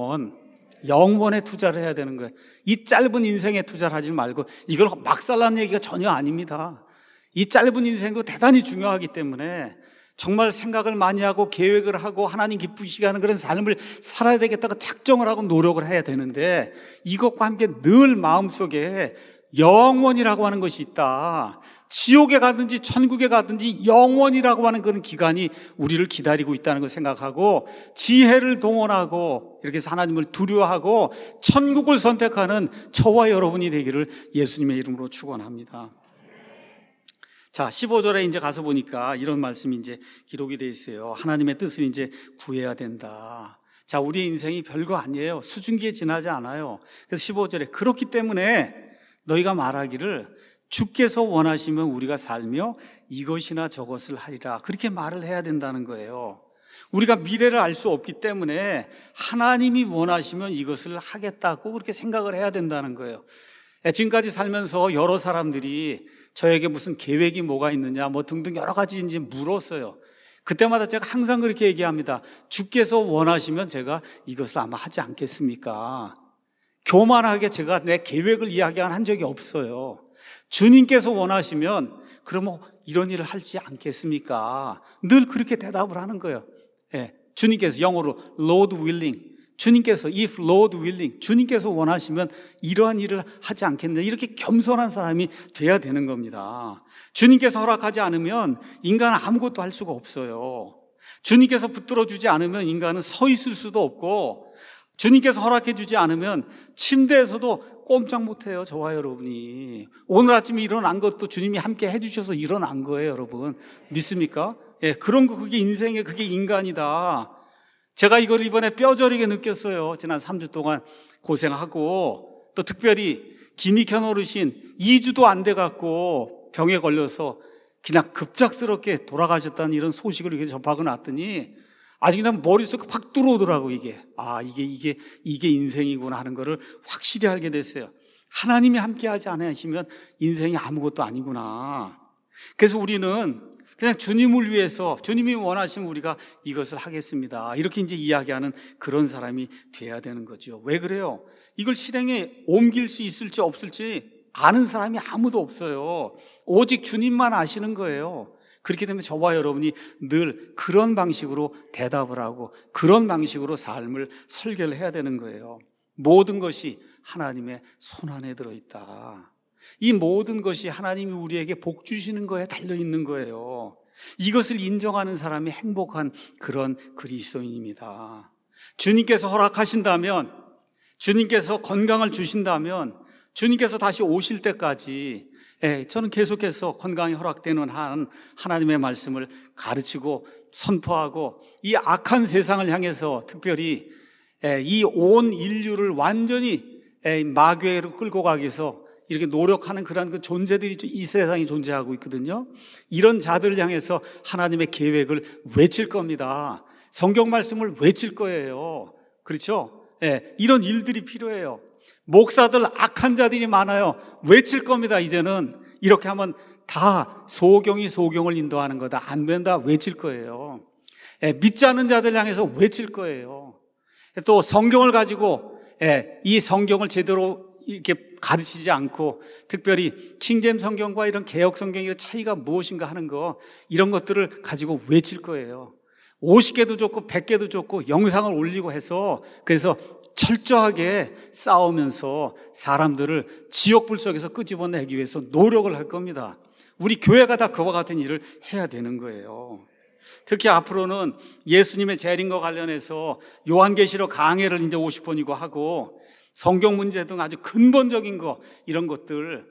영원에 투자를 해야 되는 거예요. 이 짧은 인생에 투자를 하지 말고, 이걸 막 살라는 얘기가 전혀 아닙니다. 이 짧은 인생도 대단히 중요하기 때문에 정말 생각을 많이 하고 계획을 하고 하나님 기쁘시게 하는 그런 삶을 살아야 되겠다고 작정을 하고 노력을 해야 되는데, 이것과 함께 늘 마음속에 영원이라고 하는 것이 있다. 지옥에 가든지 천국에 가든지 영원이라고 하는 그런 기간이 우리를 기다리고 있다는 걸 생각하고 지혜를 동원하고 이렇게 해서 하나님을 두려워하고 천국을 선택하는 저와 여러분이 되기를 예수님의 이름으로 축원합니다. 자, 15절에 이제 가서 보니까 이런 말씀이 이제 기록이 되어 있어요. 하나님의 뜻을 이제 구해야 된다. 자, 우리의 인생이 별거 아니에요. 수증기에 지나지 않아요. 그래서 15절에 그렇기 때문에 너희가 말하기를 주께서 원하시면 우리가 살며 이것이나 저것을 하리라, 그렇게 말을 해야 된다는 거예요. 우리가 미래를 알 수 없기 때문에 하나님이 원하시면 이것을 하겠다고 그렇게 생각을 해야 된다는 거예요. 지금까지 살면서 여러 사람들이 저에게 무슨 계획이 뭐가 있느냐 뭐 등등 여러 가지 이제 물었어요. 그때마다 제가 항상 그렇게 얘기합니다. 주께서 원하시면 제가 이것을 아마 하지 않겠습니까? 교만하게 제가 내 계획을 이야기한 적이 없어요. 주님께서 원하시면 그러면 이런 일을 하지 않겠습니까? 늘 그렇게 대답을 하는 거예요. 주님께서 영어로 Lord willing, 주님께서 if Lord willing, 주님께서 원하시면 이러한 일을 하지 않겠느냐, 이렇게 겸손한 사람이 돼야 되는 겁니다. 주님께서 허락하지 않으면 인간은 아무것도 할 수가 없어요. 주님께서 붙들어 주지 않으면 인간은 서 있을 수도 없고, 주님께서 허락해 주지 않으면 침대에서도 꼼짝 못해요. 저와 여러분이 오늘 아침에 일어난 것도 주님이 함께 해주셔서 일어난 거예요. 여러분 믿습니까? 그런 거, 그게 인생의, 그게 인간이다. 제가 이걸 이번에 뼈저리게 느꼈어요. 지난 3주 동안 고생하고, 또 특별히 김익현 어르신 2주도 안 돼갖고 병에 걸려서 그냥 급작스럽게 돌아가셨다는 이런 소식을 이렇게 접하고 났더니 아주 그냥 머릿속에 확 들어오더라고. 이게 인생이구나 하는 거를 확실히 알게 됐어요. 하나님이 함께하지 않으시면 인생이 아무것도 아니구나. 그래서 우리는 그냥 주님을 위해서, 주님이 원하시면 우리가 이것을 하겠습니다, 이렇게 이제 이야기하는 그런 사람이 돼야 되는 거죠. 왜 그래요? 이걸 실행에 옮길 수 있을지 없을지 아는 사람이 아무도 없어요. 오직 주님만 아시는 거예요. 그렇기 때문에 저와 여러분이 늘 그런 방식으로 대답을 하고 그런 방식으로 삶을 설계를 해야 되는 거예요. 모든 것이 하나님의 손안에 들어있다. 이 모든 것이 하나님이 우리에게 복 주시는 거에 달려있는 거예요. 이것을 인정하는 사람이 행복한 그런 그리스도인입니다. 주님께서 허락하신다면, 주님께서 건강을 주신다면, 주님께서 다시 오실 때까지 저는 계속해서 건강이 허락되는 한 하나님의 말씀을 가르치고 선포하고, 이 악한 세상을 향해서 특별히 이 온 인류를 완전히 마귀로 끌고 가기 위해서 이렇게 노력하는 그런 그 존재들이 이 세상에 존재하고 있거든요. 이런 자들을 향해서 하나님의 계획을 외칠 겁니다. 성경 말씀을 외칠 거예요. 그렇죠? 예, 이런 일들이 필요해요. 목사들 악한 자들이 많아요. 외칠 겁니다. 이제는 이렇게 하면 다 소경이 소경을 인도하는 거다. 안 된다. 외칠 거예요. 예, 믿지 않는 자들 향해서 외칠 거예요. 또 성경을 가지고 이 성경을 제대로 이렇게 가르치지 않고 특별히 킹제임 성경과 이런 개역 성경의 차이가 무엇인가 하는 거 이런 것들을 가지고 외칠 거예요. 50개도 좋고 100개도 좋고 영상을 올리고 해서 그래서 철저하게 싸우면서 사람들을 지옥불 속에서 끄집어내기 위해서 노력을 할 겁니다. 우리 교회가 다 그와 같은 일을 해야 되는 거예요. 특히 앞으로는 예수님의 재림과 관련해서 요한계시록 강해를 이제 50번이고 하고 성경 문제 등 아주 근본적인 거 이런 것들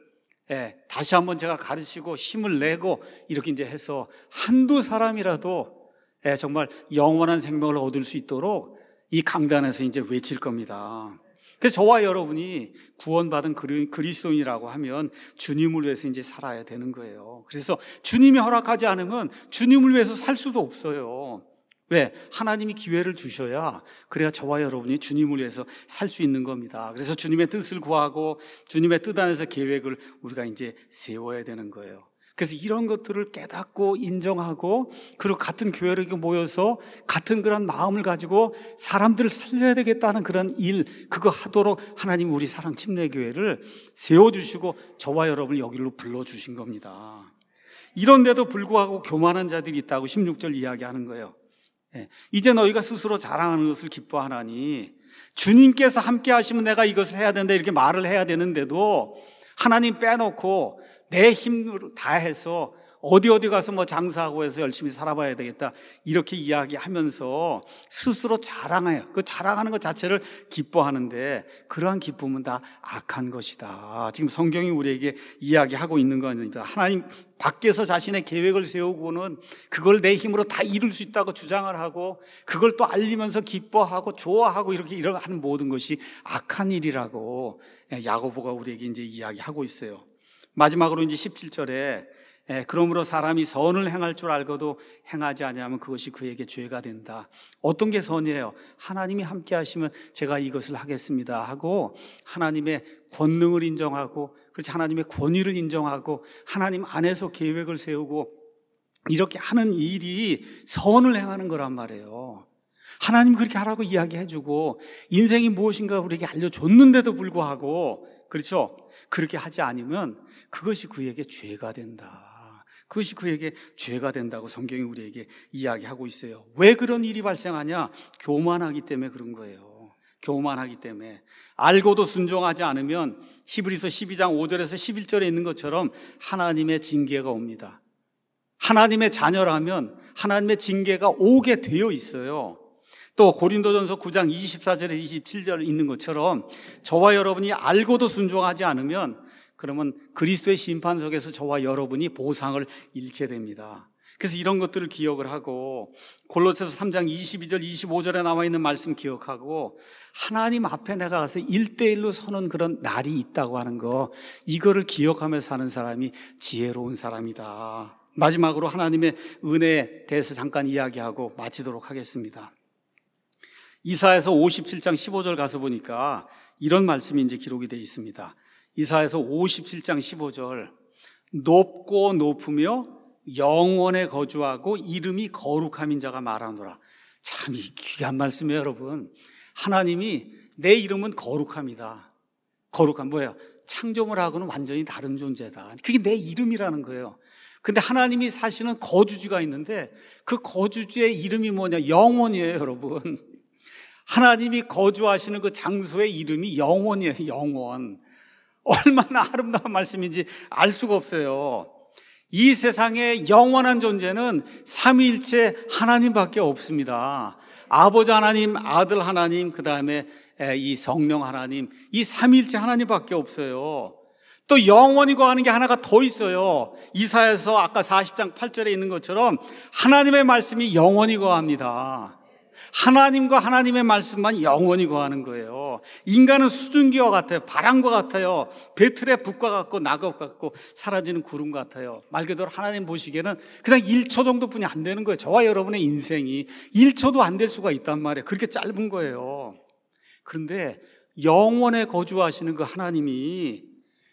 다시 한번 제가 가르치고 힘을 내고 이렇게 이제 해서 한두 사람이라도 정말 영원한 생명을 얻을 수 있도록 이 강단에서 이제 외칠 겁니다. 그래서 저와 여러분이 구원받은 그리스도인이라고 하면 주님을 위해서 이제 살아야 되는 거예요. 그래서 주님이 허락하지 않으면 주님을 위해서 살 수도 없어요. 왜? 하나님이 기회를 주셔야 그래야 저와 여러분이 주님을 위해서 살 수 있는 겁니다. 그래서 주님의 뜻을 구하고 주님의 뜻 안에서 계획을 우리가 이제 세워야 되는 거예요. 그래서 이런 것들을 깨닫고 인정하고 그리고 같은 교회로 모여서 같은 그런 마음을 가지고 사람들을 살려야 되겠다는 그런 일 그거 하도록 하나님 우리 사랑 침례교회를 세워주시고 저와 여러분을 여기로 불러주신 겁니다. 이런데도 불구하고 교만한 자들이 있다고 16절 이야기하는 거예요. 이제 너희가 스스로 자랑하는 것을 기뻐하나니 주님께서 함께 하시면 내가 이것을 해야 된다 이렇게 말을 해야 되는데도 하나님 빼놓고 내 힘으로 다 해서 어디 가서 뭐 장사하고 해서 열심히 살아봐야 되겠다 이렇게 이야기하면서 스스로 자랑해요. 그 자랑하는 것 자체를 기뻐하는데 그러한 기쁨은 다 악한 것이다. 지금 성경이 우리에게 이야기하고 있는 겁니다. 하나님 밖에서 자신의 계획을 세우고는 그걸 내 힘으로 다 이룰 수 있다고 주장을 하고 그걸 또 알리면서 기뻐하고 좋아하고 이렇게 하는 모든 것이 악한 일이라고 야고보가 우리에게 이제 이야기하고 있어요. 마지막으로 이제 17절에 그러므로 사람이 선을 행할 줄 알고도 행하지 아니하면 그것이 그에게 죄가 된다. 어떤 게 선이에요? 하나님이 함께 하시면 제가 이것을 하겠습니다 하고 하나님의 권능을 인정하고 그렇지 하나님의 권위를 인정하고 하나님 안에서 계획을 세우고 이렇게 하는 일이 선을 행하는 거란 말이에요. 하나님 그렇게 하라고 이야기해주고 인생이 무엇인가 우리에게 알려줬는데도 불구하고 그렇죠? 그렇게 하지 않으면 그것이 그에게 죄가 된다. 그것이 그에게 죄가 된다고 성경이 우리에게 이야기하고 있어요. 왜 그런 일이 발생하냐? 교만하기 때문에 그런 거예요. 교만하기 때문에. 알고도 순종하지 않으면 히브리서 12장 5절에서 11절에 있는 것처럼 하나님의 징계가 옵니다. 하나님의 자녀라면 하나님의 징계가 오게 되어 있어요. 또 고린도전서 9장 24절에 27절에 있는 것처럼 저와 여러분이 알고도 순종하지 않으면 그러면 그리스도의 심판석에서 저와 여러분이 보상을 잃게 됩니다. 그래서 이런 것들을 기억을 하고 골로새서 3장 22절 25절에 나와 있는 말씀 기억하고 하나님 앞에 내가 가서 1대1로 서는 그런 날이 있다고 하는 거 이거를 기억하며 사는 사람이 지혜로운 사람이다. 마지막으로 하나님의 은혜에 대해서 잠깐 이야기하고 마치도록 하겠습니다. 이사야서 57장 15절 가서 보니까 이런 말씀이 이제 기록이 되어 있습니다. 이사야서 57장 15절 높고 높으며 영원에 거주하고 이름이 거룩함인 자가 말하노라. 참 이 귀한 말씀이에요 여러분. 하나님이 내 이름은 거룩함이다. 거룩함 뭐예요? 창조물 하고는 완전히 다른 존재다. 그게 내 이름이라는 거예요. 근데 하나님이 사시는 거주지가 있는데 그 거주지의 이름이 뭐냐? 영원이에요 여러분. 하나님이 거주하시는 그 장소의 이름이 영원이에요. 영원. 얼마나 아름다운 말씀인지 알 수가 없어요. 이 세상에 영원한 존재는 삼위일체 하나님밖에 없습니다. 아버지 하나님, 아들 하나님, 그 다음에 이 성령 하나님, 이 삼위일체 하나님밖에 없어요. 또 영원이고 하는 게 하나가 더 있어요. 이사야서 아까 40장 8절에 있는 것처럼 하나님의 말씀이 영원이고 합니다. 하나님과 하나님의 말씀만 영원히 거하는 거예요. 인간은 수증기와 같아요. 바람과 같아요. 배틀의 불과 같고 낙엽 같고 사라지는 구름 같아요. 말 그대로 하나님 보시기에는 그냥 1초 정도뿐이 안 되는 거예요. 저와 여러분의 인생이 1초도 안 될 수가 있단 말이에요. 그렇게 짧은 거예요. 그런데 영원에 거주하시는 그 하나님이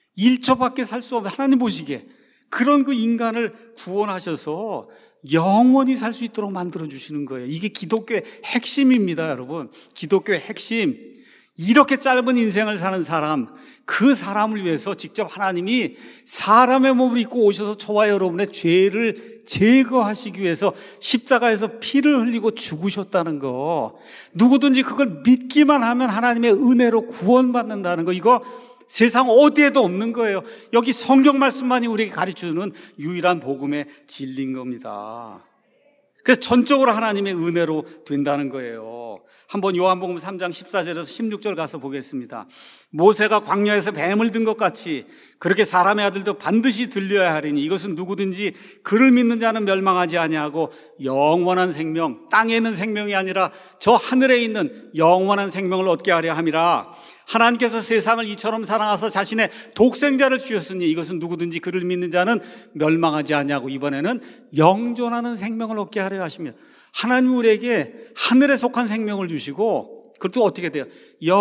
1초밖에 살 수 없는, 하나님 보시기에 그런 그 인간을 구원하셔서 영원히 살 수 있도록 만들어주시는 거예요. 이게 기독교의 핵심입니다, 여러분. 기독교의 핵심. 이렇게 짧은 인생을 사는 사람, 그 사람을 위해서 직접 하나님이 사람의 몸을 입고 오셔서 저와 여러분의 죄를 제거하시기 위해서 십자가에서 피를 흘리고 죽으셨다는 거, 누구든지 그걸 믿기만 하면 하나님의 은혜로 구원받는다는 거, 이거 세상 어디에도 없는 거예요. 여기 성경 말씀만이 우리에게 가르쳐주는 유일한 복음의 진리인 겁니다. 그래서 전적으로 하나님의 은혜로 된다는 거예요. 한번 요한복음 3장 14절에서 16절 가서 보겠습니다. 모세가 광야에서 뱀을 든 것 같이 그렇게 사람의 아들도 반드시 들려야 하리니 이것은 누구든지 그를 믿는 자는 멸망하지 아니하고 영원한 생명, 땅에 있는 생명이 아니라 저 하늘에 있는 영원한 생명을 얻게 하려 함이라. 하나님께서 세상을 이처럼 사랑하사 자신의 독생자를 주셨으니 이것은 누구든지 그를 믿는 자는 멸망하지 아니하고 이번에는 영존하는 생명을 얻게 하려 하시며, 하나님 우리에게 하늘에 속한 생명을 주시고 그것도 어떻게 돼요?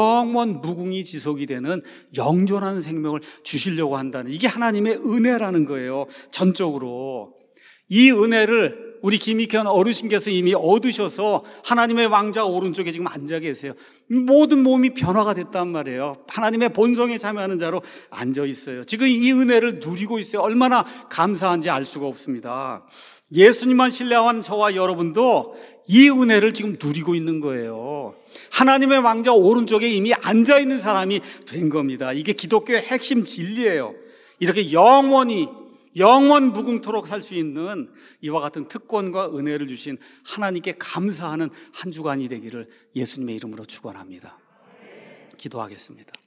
영원 무궁이 지속이 되는 영존하는 생명을 주시려고 한다는, 이게 하나님의 은혜라는 거예요. 전적으로 이 은혜를 우리 김익현 어르신께서 이미 얻으셔서 하나님의 왕좌 오른쪽에 지금 앉아 계세요. 모든 몸이 변화가 됐단 말이에요. 하나님의 본성에 참여하는 자로 앉아 있어요. 지금 이 은혜를 누리고 있어요. 얼마나 감사한지 알 수가 없습니다. 예수님만 신뢰한 저와 여러분도 이 은혜를 지금 누리고 있는 거예요. 하나님의 왕좌 오른쪽에 이미 앉아 있는 사람이 된 겁니다. 이게 기독교의 핵심 진리예요. 이렇게 영원 무궁토록 살 수 있는 이와 같은 특권과 은혜를 주신 하나님께 감사하는 한 주간이 되기를 예수님의 이름으로 축원합니다. 기도하겠습니다.